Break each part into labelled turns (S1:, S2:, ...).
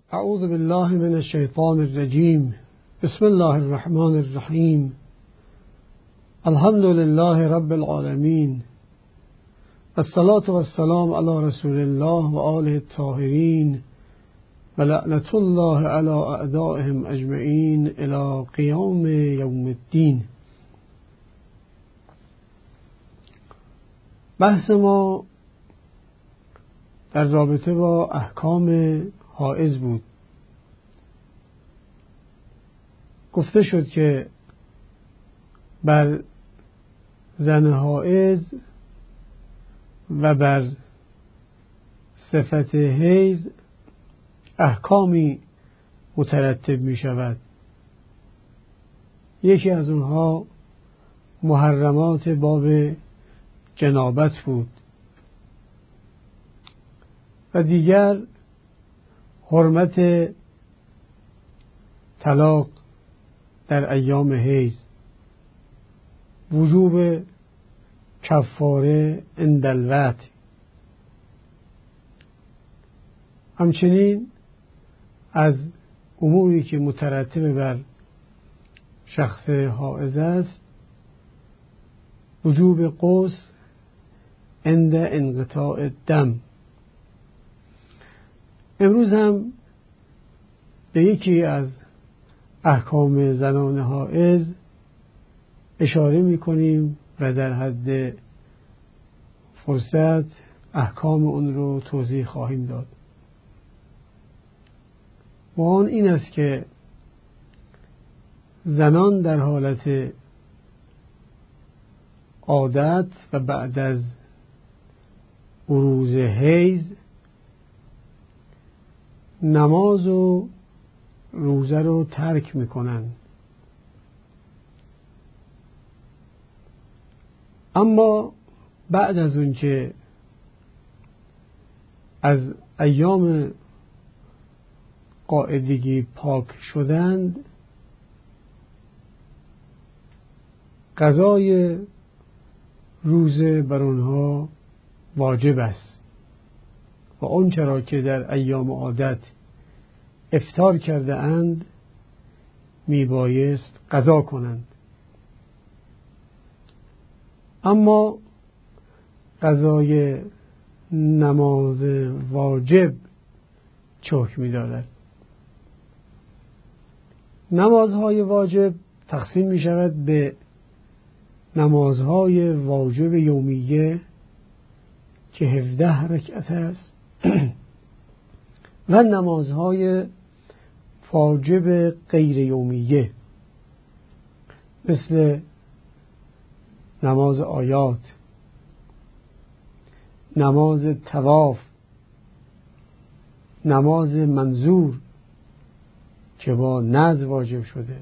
S1: اعوذ بالله من الشیطان الرجیم. بسم الله الرحمن الرحیم. الحمد لله رب العالمین. الصلاة والسلام علی رسول الله و آله الطاهرین و لعنت الله علی اعدائهم اجمعین الی قیام یوم الدین. بحث ما در رابطه با احکام حائض بود. گفته شد که بر زن حائض و بر صفت حیض احکامی مترتب می شود. یکی از اونها محرمات باب جنابت بود و دیگر حرمت طلاق در ایام حیض، وجوب کفاره عند الوطء. همچنین از اموری که مترتب بر شخص حائض است وجوب غسل عند انقطاع الدم. امروز هم به یکی از احکام زنان حائض اشاره می‌کنیم و در حد فرصت احکام اون رو توضیح خواهیم داد. و آن این است که زنان در حالت عادت و بعد از بروز حیض نماز و روزه رو ترک میکنن، اما بعد از اون که از ایام قاعدگی پاک شدند قضای روزه بر آنها واجب است و اون چرا که در ایام عادت افطار کرده اند میبایست قضا کنند. اما قضای نماز واجب چه حکمی دارد؟ نمازهای واجب تقسیم می شود به نمازهای واجب یومیه که 17 رکعت است و نمازهای واجب غیر یومیه مثل نماز آیات، نماز طواف، نماز منظور که با نذر واجب شده.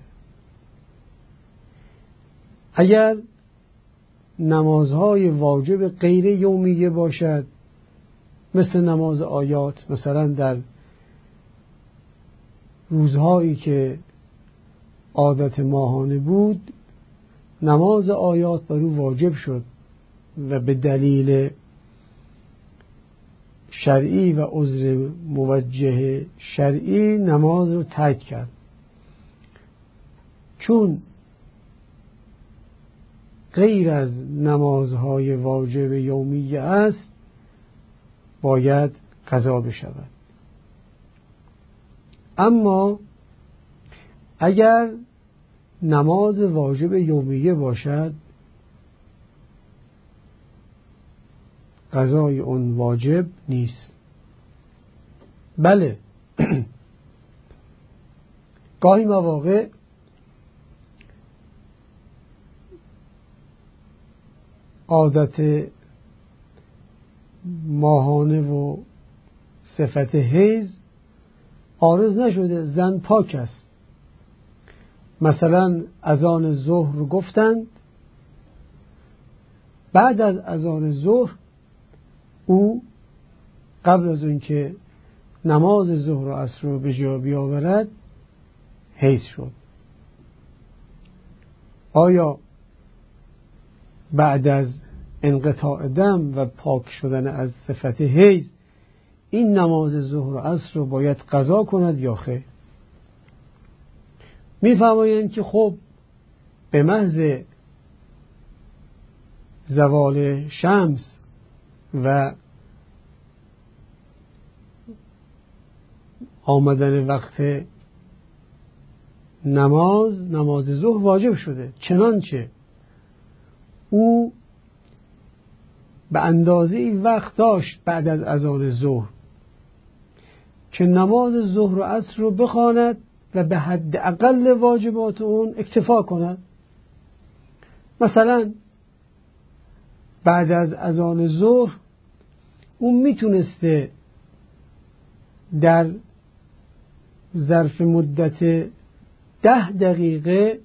S1: اگر نمازهای واجب غیر یومیه باشد مثل نماز آیات، مثلا در روزهایی که عادت ماهانه بود نماز آیات بر او واجب شد و به دلیل شرعی و عذر موجه شرعی نماز رو ترک کرد. چون غیر از نمازهای واجب یومیه است باید قضا بشود. اما اگر نماز واجب یومیه باشد قضای اون واجب نیست. بله گاهی مواقع عادت ماهانه و صفت حیض عارض نشده، زن پاک است. مثلا اذان ظهر گفتند، بعد از اذان ظهر او قبل از اون که نماز ظهر و عصر رو به جا بیاورد حیض شد. آیا بعد از انقطاع دم و پاک شدن از صفت حیض این نماز ظهر و عصر رو باید قضا کند یا خیر. می‌فرمایند که خب به محض زوال شمس و آمدن وقت نماز ظهر واجب شده، چنانچه او به اندازه وقت داشت بعد از اذان ظهر که نماز ظهر و عصر رو بخواند و به حد اقل واجبات اون اکتفا کند. مثلا بعد از اذان ظهر اون میتونسته در ظرف مدت 10 دقیقه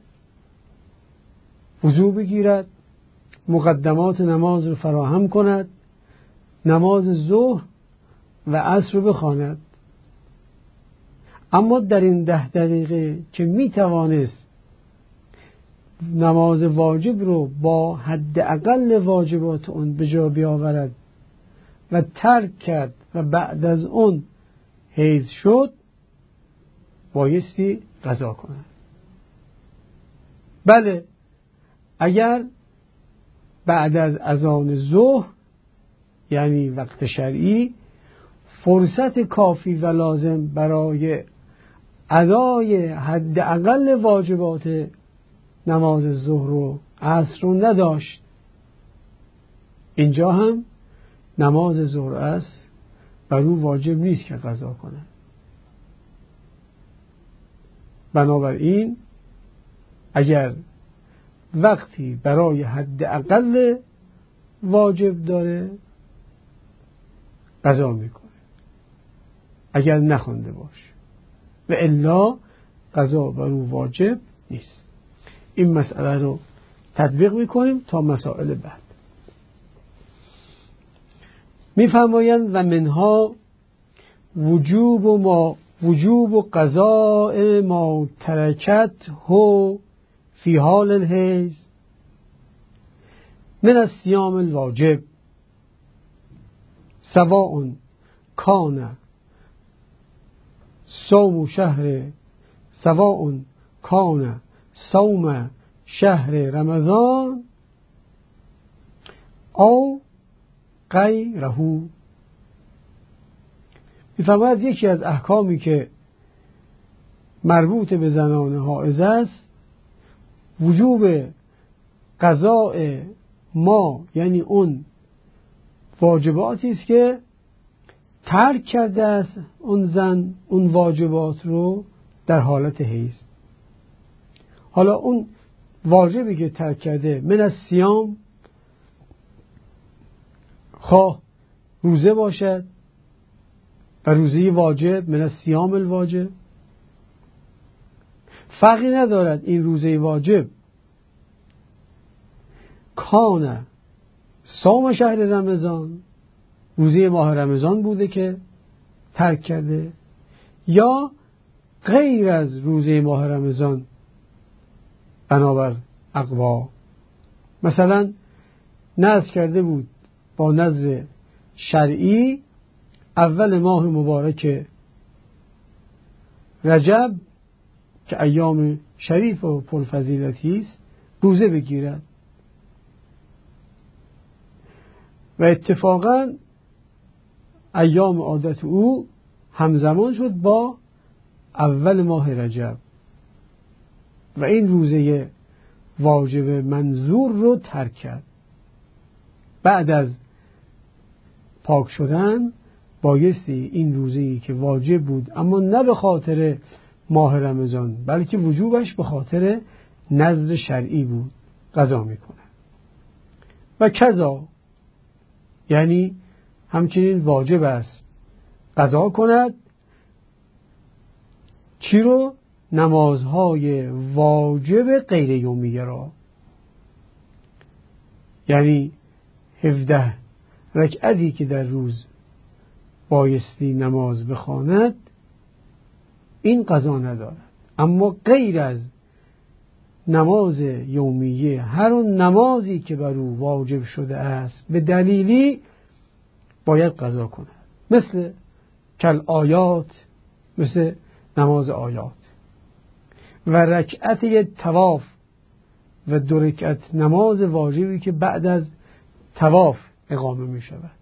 S1: وضو بگیرد، مقدمات نماز رو فراهم کند، نماز ظهر و عصر رو بخواند. اما در این 10 دقیقه که می توانست نماز واجب رو با حد اقل واجبات اون به جا بیاورد و ترک کرد و بعد از اون حیض شد، بایستی قضا کند. بله، اگر بعد از اذان ظهر یعنی وقت شرعی فرصت کافی و لازم برای ادای حد اقل واجبات نماز ظهر و عصر رو نداشت، اینجا هم نماز ظهر و عصر بر او واجب نیست که قضا کنه. بنابراین اگر وقتی برای حد اقل واجب داره قضا میکنه اگر نخونده باشه، و الا قضا بر او واجب نیست. این مسئله رو تطبیق میکنیم تا مسائل بعد. میفرمایند و منها وجوب قضاء ما ترکت هو فی حال الحیض من الصیام الواجب سواء کان صوم شهر رمضان او غیره. می‌فرماید یکی از احکامی که مربوط به زنان حائض است وجوب قضاء ما، یعنی اون واجباتی است که ترک کرده است اون زن اون واجبات رو در حالت حیض. حالا اون واجبی که ترک کرده من از صیام، خواه روزه باشد و روزه واجب من از صیام الواجب، فرقی ندارد این روزه واجب کان صوم شهر رمضان، روزه ماه رمضان بوده که ترک کرده، یا غیر از روزه ماه رمضان بنابر اقوا. مثلا نذر کرده بود با نذر شرعی اول ماه مبارک رجب که ایام شریف و پرفضیلتی است روزه بگیرد، و اتفاقا ایام عادت او همزمان شد با اول ماه رجب و این روزه واجب منظور رو ترک کرد. بعد از پاک شدن بایستی این روزه‌ای که واجب بود اما نه به خاطر ماه رمضان بلکه وجوبش به خاطر نذر شرعی بود قضا میکنه. و کذا یعنی همچنین واجب است قضا کند چی رو؟ نمازهای واجب غیر یومیه را، یعنی 17 رکعتی که در روز بایستی نماز بخواند این قضا ندارد، اما غیر از نماز یومیه هر اون نمازی که بر او واجب شده است به دلیلی باید قضا کند، مثل کل آیات، مثل نماز آیات، و رکعت طواف و 2 رکعت نماز واجبی که بعد از طواف اقامه می شود.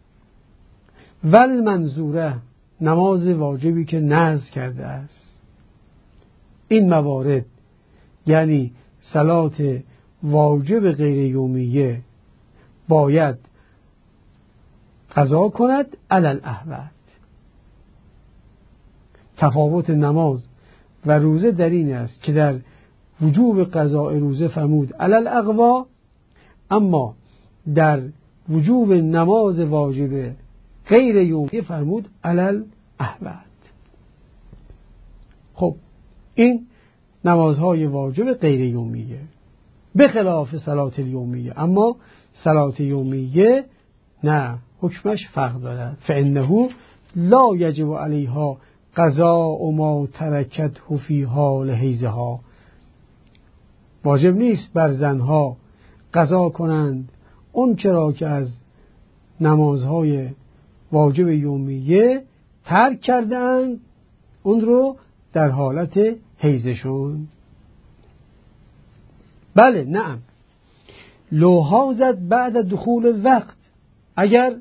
S1: ول منظوره، نماز واجبی که نذر کرده است. این موارد یعنی صلات واجب غیر یومیه باید قضا کند علی الاحوط. تفاوت نماز و روزه در این است که در وجوب قضاء روزه فرمود علی الاقوا، اما در وجوب نماز واجب غیر یومیه فرمود علی الاحوط. خب این نمازهای واجب غیر یومیه به خلاف صلات الیومیه، اما صلات یومیه نه، حکمش فرق دارد. فانه لا یجب علیها قضاء ما ترکته فی حال حیضها، واجب نیست بر زنها قضا کنند اون چرا که از نمازهای واجب یومیه ترک کردند اون رو در حالت حیضشون. بله نعم، لو حاضت بعد دخول الوقت، اگر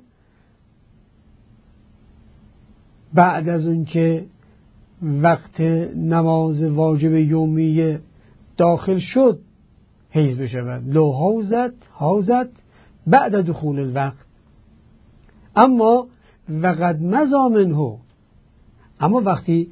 S1: بعد از اون که وقت نماز واجب یومیه داخل شد حیض بشود، لو حاضت بعد دخول الوقت، اما وقد مضی منه، اما وقتی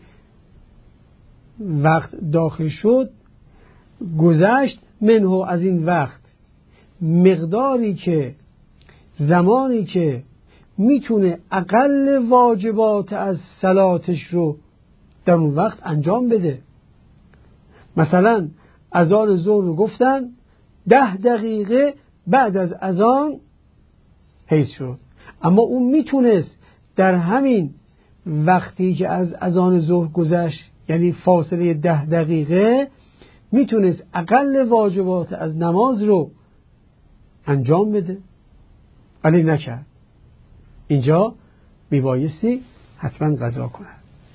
S1: وقت داخل شد گذشت منه از این وقت مقداری که زمانی که میتونه اقل واجبات از صلاتش رو در اون وقت انجام بده. مثلا اذان ظهر رو گفتن 10 دقیقه بعد از اذان حیض شد، اما اون میتونست در همین وقتی که از اذان ظهر گذشت، یعنی فاصله 10 دقیقه، میتونست اقل واجبات از نماز رو انجام بده، ولی نکرد. اینجا میبایستی حتما قضا کند.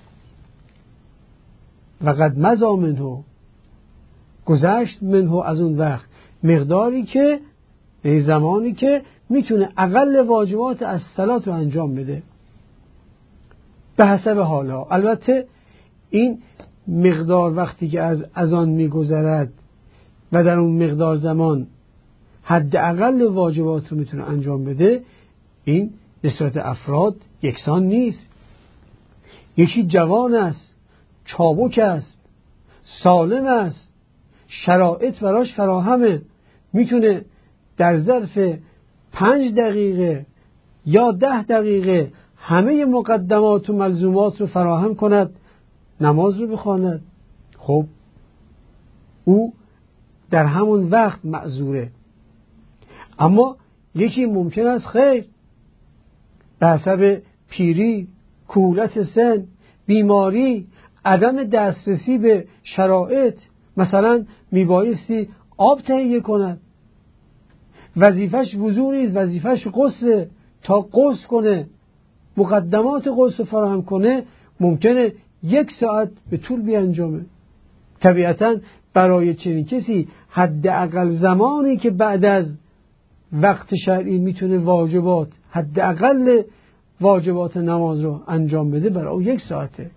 S1: وقد مضی منه، گذشت منه از اون وقت مقداری که، یعنی زمانی که میتونه اقل واجبات از صلات رو انجام بده به حسب حالا. البته این مقدار وقتی که از اذان میگذرد و در اون مقدار زمان حداقل واجبات رو میتونه انجام بده، این به صورت افراد یکسان نیست. یکی جوان است، چابک است، سالم است، شرایط براش فراهمه، میتونه در ظرف 5 دقیقه یا 10 دقیقه همه مقدمات و ملزومات رو فراهم کند، نماز رو بخواند. خب او در همون وقت معذوره. اما یکی ممکن است خیر، به حسب پیری، کولت سن، بیماری، عدم دسترسی به شرایط، مثلا میبایستی آب تهیه کند، وظیفش وضو نیست، وظیفش غسل، تا غسل کنه مقدمات غسل فراهم کنه ممکنه 1 ساعت به طول بیانجامه. طبیعتا برای چنین کسی حداقل زمانی که بعد از وقت شرعی میتونه واجبات، حداقل واجبات نماز رو انجام بده، برای 1 ساعته.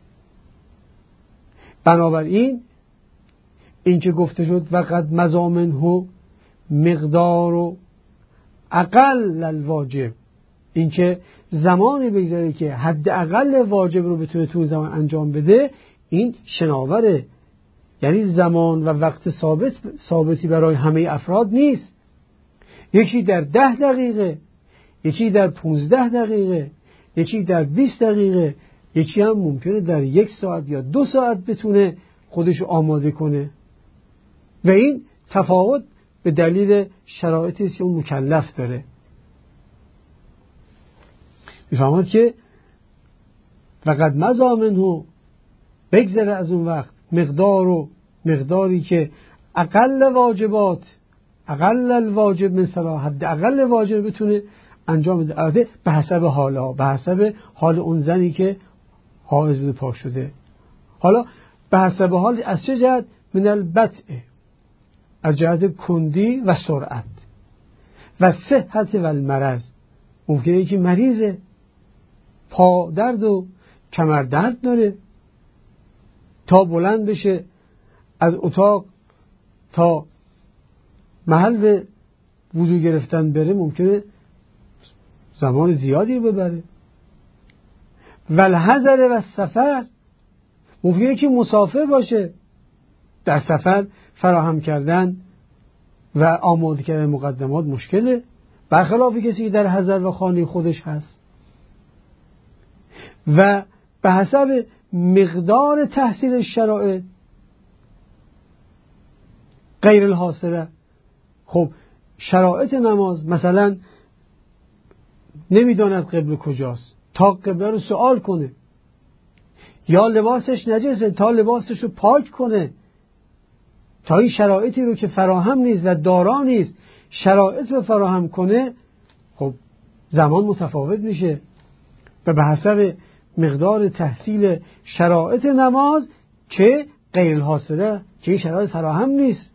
S1: بنابراین این که گفته شد وقد مضی منه مقدار و اقل الواجب، این که زمانی بگذاره که حداقل واجب رو بتونه تو زمان انجام بده، این شناوره، یعنی زمان و وقت ثابتی برای همه افراد نیست. یکی در 10 دقیقه، یکی در 15 دقیقه، یکی در 20 دقیقه، یکی هم ممکنه در 1 ساعت یا 2 ساعت بتونه خودش آماده کنه و این تفاوت به دلیل شرایطی که اون مکلف داره. میفهمد که وقد مضی منه، بگذره از اون وقت مقداری که اقل واجبات، اقل الواجب من صلاح، حد اقل واجب بتونه انجام بده. البته به حسب حالا، به حسب حال اون زنی که حائض بوده پاک شده. حالا به حسب حال از چه جهت؟ من البطء، از جهت کندی و سرعت و صحت و المرض. ممکنه که مریضه، پا درد و کمر درد داره، تا بلند بشه از اتاق تا محل وضو گرفتن بره ممکنه زمان زیادی ببره. و الحضر و السفر، ممکنه که مسافر باشه، در سفر فراهم کردن و آماده کردن مقدمات مشکله، برخلاف کسی که در حضر و خانه خودش هست. و به حسب مقدار تحصیل شرایط غیر الحاصله. خب شرایط نماز، مثلا نمیداند قبله کجاست، تا قبله رو سوال کنه، یا لباسش نجسه تا لباسش رو پاک کنه، تا این شرایطی رو که فراهم نیست و دارا نیست شرایط رو فراهم کنه، خب زمان متفاوت میشه. و به حسب مقدار تحصیل شرایط نماز که غیر الحاصله، که این شرایط فراهم نیست،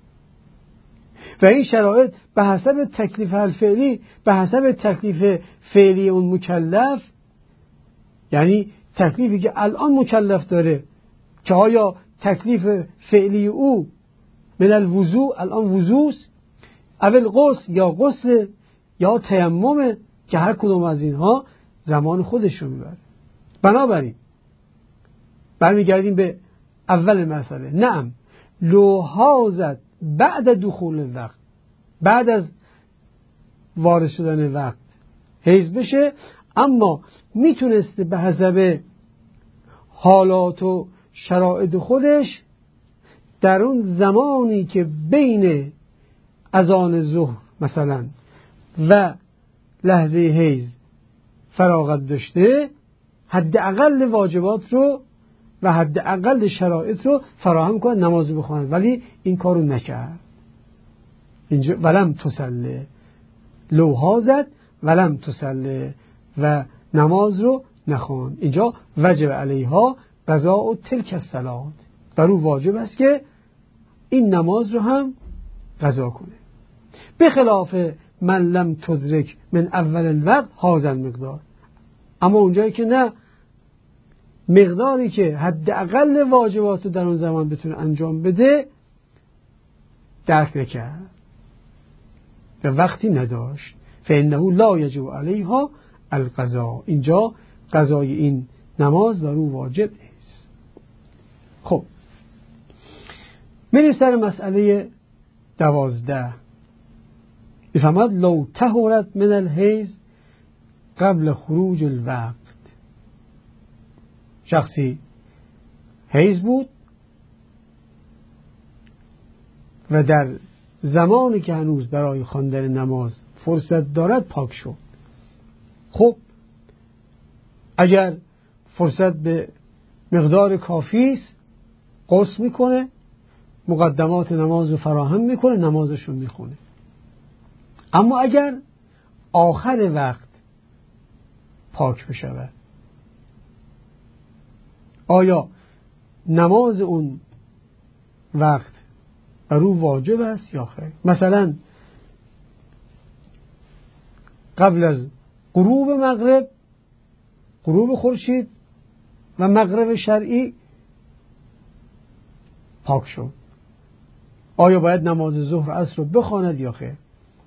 S1: و این شرایط به حسب تکلیف الفعلی، به حسب تکلیف فعلی اون مکلف، یعنی تکلیفی که الان مکلف داره، که آیا تکلیف فعلی او من الوضوء الان وضوست، اول غسل یا غسل یا تیمم، که هر کدوم از اینها زمان خودش رو میبره. بنابراین برمیگردیم به اول مسئله. نعم لو حاضت بعد دخول الوقت، بعد از وارد شدن وقت حیض بشه، اما میتونسته به حسب حالات و شرایط خودش در اون زمانی که بین اذان ظهر مثلا و لحظه حیض فراغت داشته، حداقل واجبات رو و حداقل شرایط رو فراهم کنه، نماز بخونه، ولی این کارو نکرد. اینجا ولم تصلی، لو حاضت ولم تصلی، و نماز رو نخوان. اینجا وجب علیها قضاء و تلک الصلات، بر او واجب است که این نماز رو هم قضا کنه. به خلاف من لم تدرک من اول الوقت هذا المقدار، اما اونجایی که نه، مقداری که حداقل واجبات رو در اون زمان بتونه انجام بده درک نکرد و وقتی نداشت، فانه لا یجب علیها القضاء، اینجا قضای این نماز بر او واجب نیست. خب میریم سر مسئله 12. میفهمد لو طهرت من الحیض قبل خروج الوقت، شخصی حیض بود و در زمانی که هنوز برای خواندن نماز فرصت دارد پاک شد. خب اگر فرصت به مقدار کافی است غسل میکنه، مقدمات نماز رو فراهم میکنه، نمازش رو میخونه. اما اگر آخر وقت پاک بشود، آیا نماز اون وقت بر او واجب است یا خیر؟ مثلا قبل از غروب مغرب، غروب خورشید و مغرب شرعی پاک شد، آیا باید نماز ظهر عصر رو بخواند یا خیر؟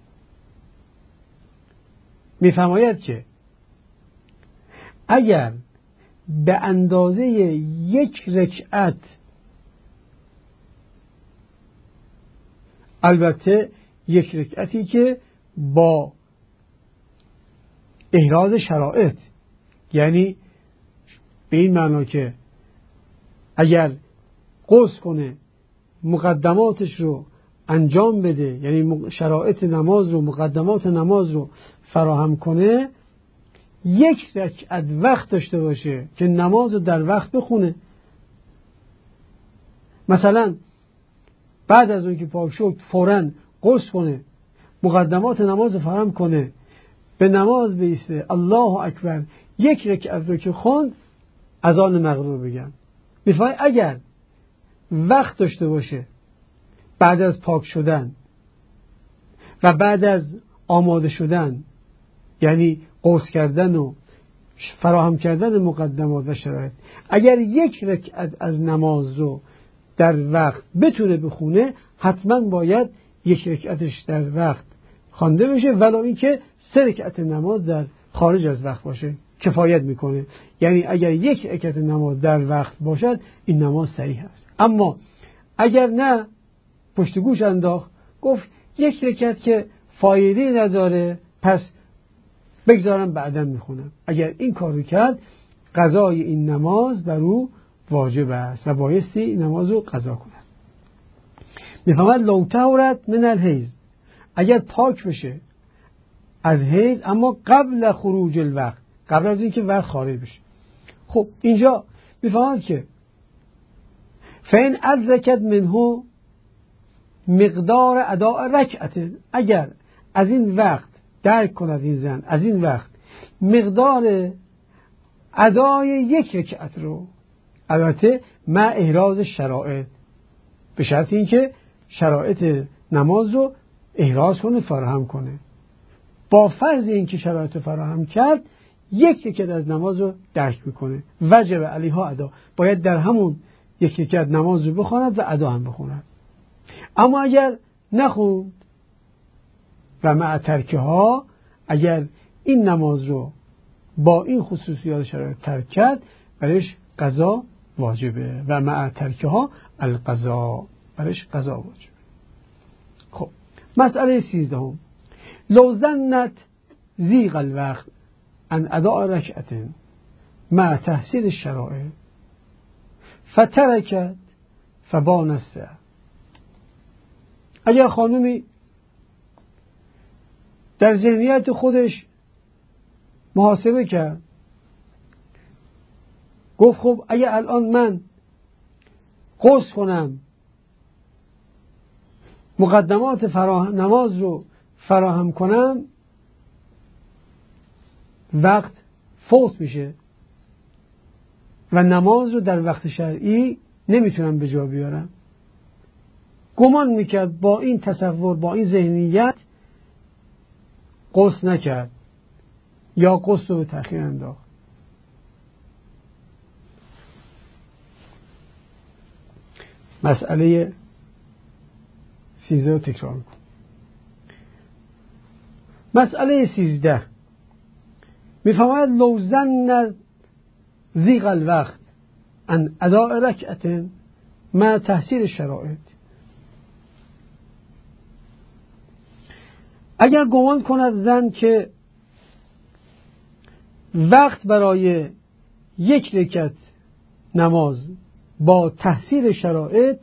S1: میفرماید که اگر به اندازه 1 رکعت، البته 1 رکعتی که با احراز شرایط، یعنی به این معنا که اگر غسل کنه مقدماتش رو انجام بده، یعنی شرایط نماز رو، مقدمات نماز رو فراهم کنه، 1 رکعت وقت داشته باشه که نماز رو در وقت بخونه. مثلا بعد از اون که پاک شد فوراً غسل کنه، مقدمات نماز رو فراهم کنه، به نماز بایسته، الله اکبر، 1 رکعت رو که خوند اذان مغرب رو بگن. میفهمید اگر وقت داشته باشه بعد از پاک شدن و بعد از آماده شدن، یعنی غسل کردن و فراهم کردن مقدمات و شرایط، اگر یک رکعت از نماز رو در وقت بتونه بخونه، حتما باید یک رکعتش در وقت خوانده بشه، ولو اینکه 3 رکعت نماز در خارج از وقت باشه کفایت میکنه. یعنی اگر یک رکعت نماز در وقت باشد این نماز صحیح است. اما اگر نه، پشت گوش انداخت، گفت یک رکعت که فایده نداره پس بگذارم بعداً میخونم، اگر این کارو کرد قضای این نماز بر او واجب است و بایستی این نماز رو قضا کند. میفهمد لو طهرت من الحیض، اگر پاک بشه از حیض اما قبل خروج الوقت، قبل از اینکه وقت خارج بشه. خب اینجا میفهمد که فین ادرکت منه مقدار اداء رکعت، اگر از این وقت درک کند این زن از این وقت مقدار ادای یک رکعت رو، البته مع احراز شرایط، به شرط اینکه شرایط نماز رو احراز کنه، فراهم کنه. با فرض اینکه شرایط رو فراهم کرد، یک رکعت از نماز رو درک میکنه، وجب علیها ادا، باید در همون یک رکعت نماز رو بخواند و ادا هم بخواند. اما اگر نخوند و مع ترکها، اگر این نماز رو با این خصوصیات شرایط ترک کرد، برش قضا واجبه و مع ترکها القضا، برش قضا واجبه. خب مسئله 13، لو ظنت ضیق الوقت عن اداء رکعت مع تحصیل الشرائط فترکت فبان السحر، اگر خانومی در ذهنیت خودش محاسبه کرد، گفت خب اگر الان من غسل کنم، مقدمات نماز رو فراهم کنم، وقت فوت میشه و نماز رو در وقت شرعی نمیتونم به جا بیارم. گمان میکرد با این تصور، با این ذهنیت غسل نکرد یا غسل رو به تأخیر انداخت. مسئله 13 رو تکرار میکنم. مسئله 13 میفهمد لو ظن ضیق الوقت عن اداء رکعت مع تحصیل شرایط، اگر گمان کند زن که وقت برای یک رکعت نماز با تحصیل شرایط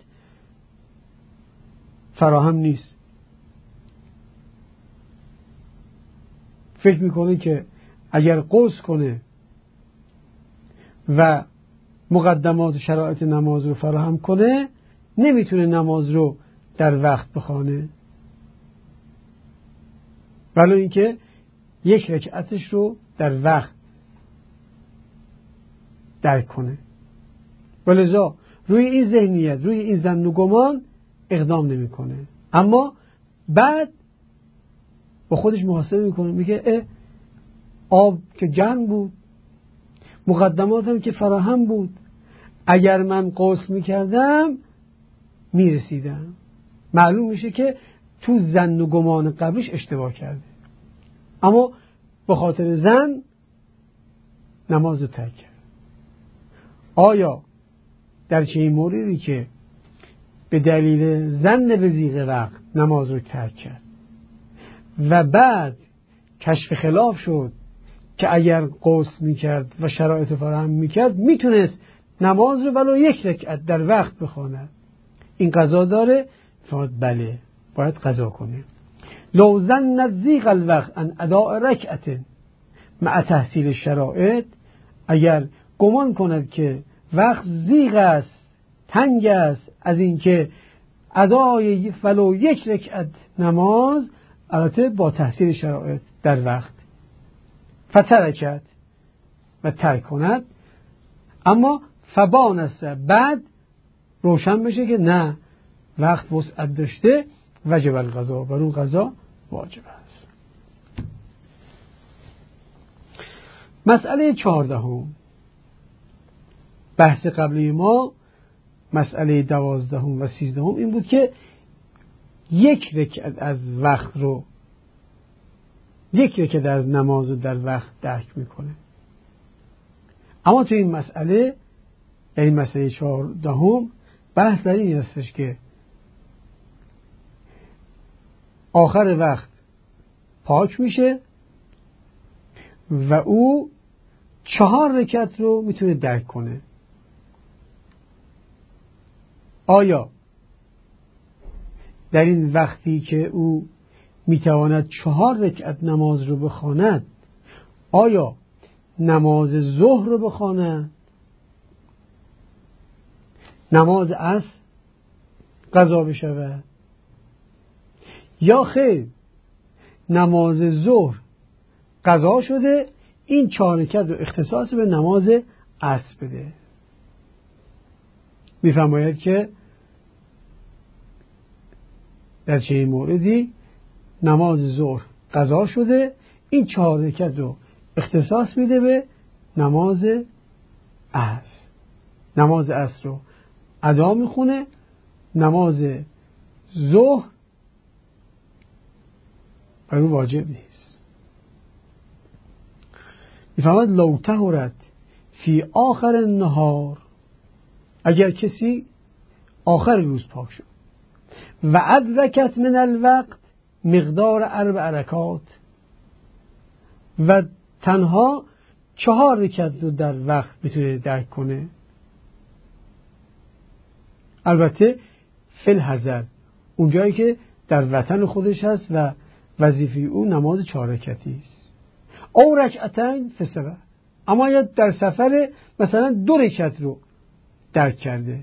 S1: فراهم نیست، فکر میکنه که اگر غسل کنه و مقدمات شرایط نماز رو فراهم کنه، نمیتونه نماز رو در وقت بخوانه، ولی اینکه یک رکعتش رو در وقت درک کنه. ولذا روی این ذهنیت، روی این ظن و گمان اقدام نمیکنه. اما بعد با خودش محاسبه میکنه، میگه آب که گرم بود، مقدماتم که فراهم بود، اگر من غسل میکردم میرسیدم. معلوم میشه که تو ظن و گمان قبلش اشتباه کرده، اما به خاطر ظن نماز رو ترک کرد. آیا در چه موردی که به دلیل ظن به ضیق وقت نماز رو ترک کرد و بعد کشف خلاف شد که اگر غسل میکرد و شرایط فراهم میکرد میتونست نماز رو ولو یک رکعت در وقت بخواند، این قضا داره؟ بله، باید قضا کنه. لو ظن ضیق الوقت عن اداء رکعت مع تحصیل شرایط، اگر گمان کند که وقت ضیق است، تنگ است، از اینکه ادای ولو یک رکعت نماز، البته با تحصیل شرایط در وقت، فترکت و ترک کند، اما فبانسته بعد روشن بشه که نه وقت وسعت داشته، وجب القضا، بر اون قضا واجب است. مسئله 14 بحث قبلی ما، مسئله 12 و 13 این بود که یک رکعت از نماز رو در وقت درک میکنه. اما تو این مسئله، یعنی مسئله 14 بحث در این هستش که آخر وقت پاک میشه و او 4 رکعت رو میتونه درک کنه. آیا در این وقتی که او میتواند 4 رکعت نماز رو بخواند، آیا نماز ظهر رو بخواند، نماز عصر قضا بشود، یا خیر نماز ظهر قضا شده این 4 رکعت رو اختصاص به نماز عصر بده؟ میفرماید که در چه موردی نماز ظهر قضا شده، این 4 رکعت رو اختصاص میده به نماز عصر. نماز عصر رو ادا میخونه، نماز ظهر بر اون واجب نیست. میفرماید لو طهرت فی آخر النهار، اگر کسی آخر روز پاک شد و ادرکت من الوقت مقدار 4 رکعات و تنها 4 رکعت رو در وقت میتونه درک کنه، البته فی الحضر، اونجایی که در وطن خودش هست و وظیفه او نماز 4 رکعتی است، او رکعتین فی السفر، اما یا در سفر مثلا 2 رکعت رو درک کرده.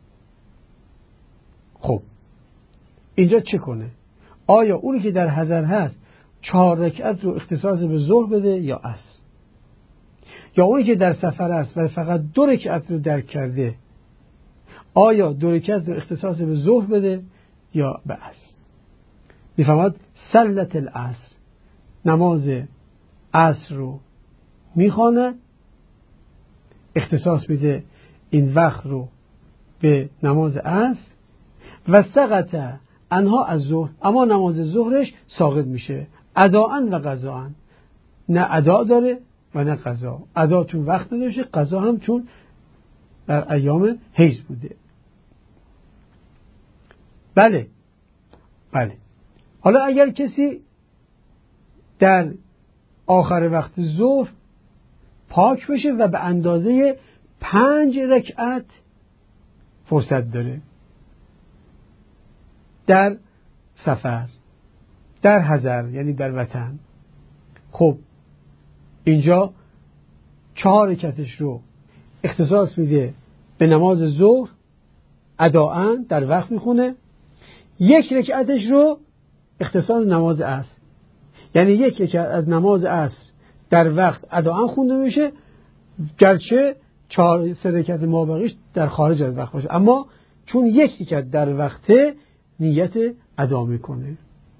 S1: خب اینجا چه کنه؟ آیا اونی که در حضر هست 4 رکعت رو اختصاص به ظهر بده یا عصر؟ یا اونی که در سفر است و فقط 2 رکعت رو درک کرده، آیا 2 رکعت رو اختصاص به ظهر بده یا به عصر؟ میفهمد صلت العصر، نماز عصر رو میخوانه، اختصاص میده این وقت رو به نماز عصر، و سقط انها از ظهر، اما نماز ظهرش ساقط میشه اداءً و قضاءً، نه ادا داره و نه قضا. ادا چون وقت نداشته، قضا هم چون در ایام حیض بوده. بله. حالا اگر کسی در آخر وقت ظهر پاک بشه و به اندازه 5 رکعت فرصت داره، در سفر، در حضر یعنی در وطن، خب اینجا 4 رکعتش رو اختصاص میده به نماز ظهر اداءً، در وقت میخونه، 1 رکعتش رو اختصاص نماز عصر، یعنی 1 رکعت از نماز عصر در وقت اداءً خونده میشه، گرچه 3 رکعت مابقیش در خارج از وقت باشه، اما چون 1 رکعت در وقت نیت ادا میکنه.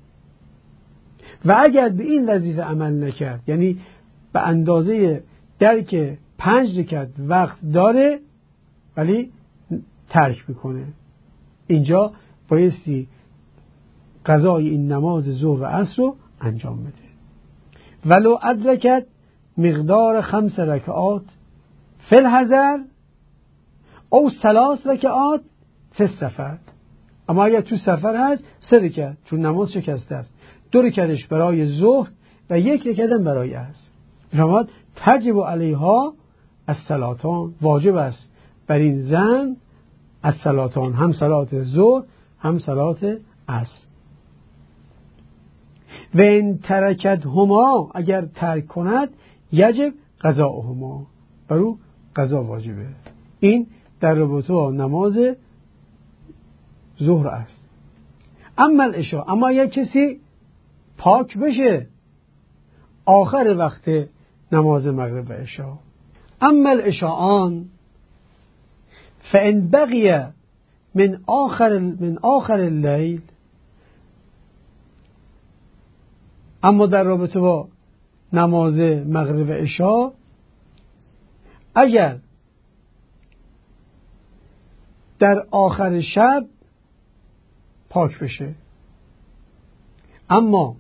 S1: و اگر به این وظیفه عمل نکرد، یعنی به اندازه درک 5 رکعت وقت داره ولی ترک میکنه، اینجا بایستی قضای این نماز ظهر و عصر رو انجام بده. ولو ادرکت مقدار 5 رکعات فی الحضر او 3 رکعات فی السفر، اما اگر تو سفر هست 3 رکعت، چون نماز شکسته است، 2 رکعتش برای ظهر و 1 رکعت هم برای عصر. فرمود تجب علیها الصلاتان، واجب است بر این زن الصلاتان، هم صلات ظهر هم صلات عصر. و این ترکت هما، اگر ترک کند یجب قضاءهما، بر او قضا واجبه. این در رابطه با نماز ظهر است. اما العشاء، اما اگر کسی پاک بشه آخر وقت نماز مغرب و عشاء، اما العشاءان فإن بقي من آخر اللیل، اما در رابطه با نماز مغرب و عشا اگر در آخر شب پاک بشه، اما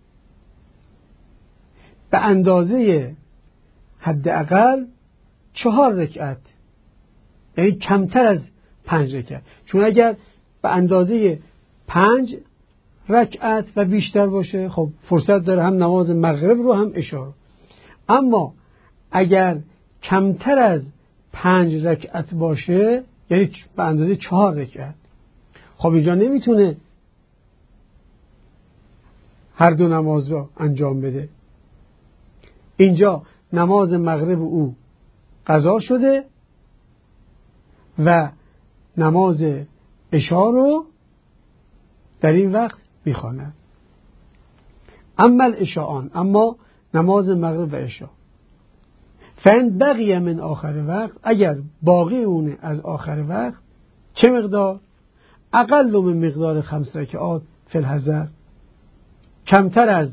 S1: به اندازه حداقل 4 رکعت، یعنی کمتر از 5 رکعت، چون اگر به اندازه 5 رکعت و بیشتر باشه خب فرصت داره هم نماز مغرب رو هم عشا رو. اما اگر کمتر از 5 رکعت باشه، یعنی به اندازه 4 رکعت، خب اینجا نمیتونه هر دو نماز رو انجام بده. اینجا نماز مغرب او قضا شده و نماز عشا رو در این وقت میخواند. اما العشاءان، اما نماز مغرب و عشا، فإن بقی من آخر وقت، اگر باقی اونه از آخر وقت، چه مقدار؟ اقل من مقدار 5 رکعات فی الحضر، کمتر از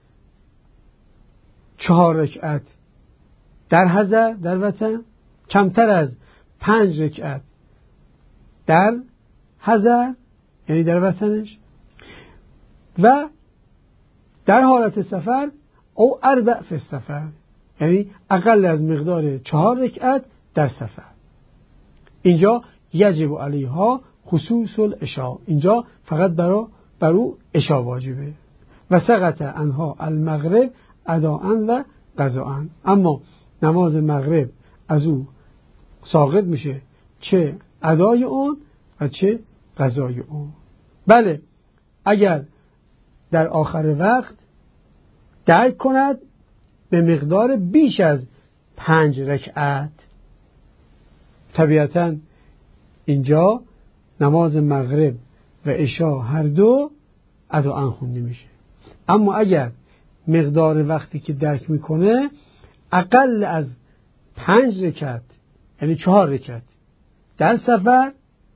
S1: 4 رکعت در حضر، در وطن، کمتر از 5 رکعت در حضر یعنی در وطنش، و در حالت سفر او 4 فی السفر، یعنی اقل از مقدار 4 رکعت در سفر. اینجا یجب علیها خصوص العشاء، اینجا فقط بر او عشا واجبه. و سقط عنها المغرب اداءً و قضاءً، اما نماز مغرب از او ساقط میشه، چه ادای اون و چه قضای اون. بله، اگر در آخر وقت درک کند به مقدار بیش از 5 رکعت، طبیعتاً اینجا نماز مغرب و عشا هر دو اداءً خونده میشه. اما اگر مقدار وقتی که درک میکنه اقل از 5 رکعت، یعنی 4 رکعت در سفر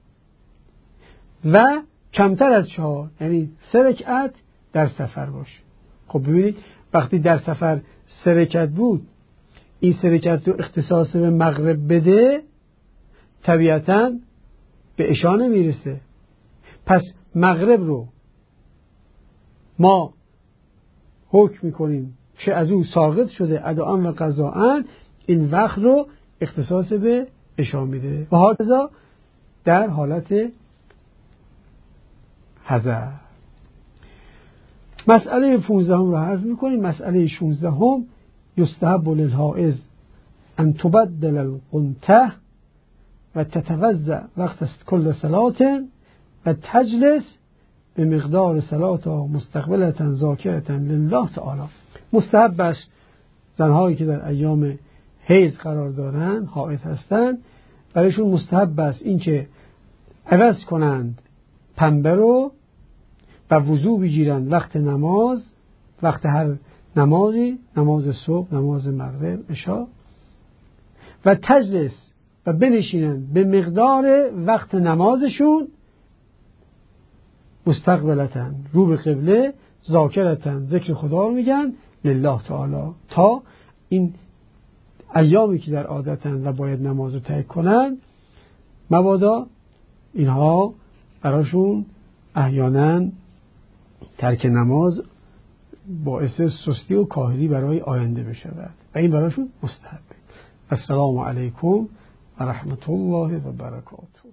S1: و کمتر از 4، یعنی 3 رکعت در سفر باشه. خب ببینید وقتی در سفر 3 رکعت بود، این 3 رکعت رو اختصاص به مغرب بده، طبیعتاً به عشا نمیرسه. پس مغرب رو ما حکم میکنیم که از او ساقط شده اداءً و قضاءً، این وقت رو اختصاص به عشا میده. و هکذا در حالت حضر. مسئله 15 رو عرض میکنیم. مسئله 16 یستحب للحائض ان تبدل القنته و تتوضأ وقت کل صلاة و تجلس به مقدار صلاة مستقبلة ذاکرة لله تعالی. مستحب است زنهایی که در ایام حیض قرار دارن، حائض هستن، برایشون مستحب است این که عوض کنند پنبه رو و وضو بگیرند وقت نماز، وقت هر نمازی، نماز صبح، نماز مغرب، عشا، و تجلس و بنشینند به مقدار وقت نمازشون، مستقبلتن، رو به قبله، ذاکرتن، ذکر خدا رو میگن، لله تعالی، تا این ایامی که در عادتن و باید نماز رو ترک کنن مبادا اینها براشون احیانا ترک نماز باعث سستی و کاهلی برای آینده بشود و این براشون مستحبه. السلام علیکم و رحمت الله و برکاته.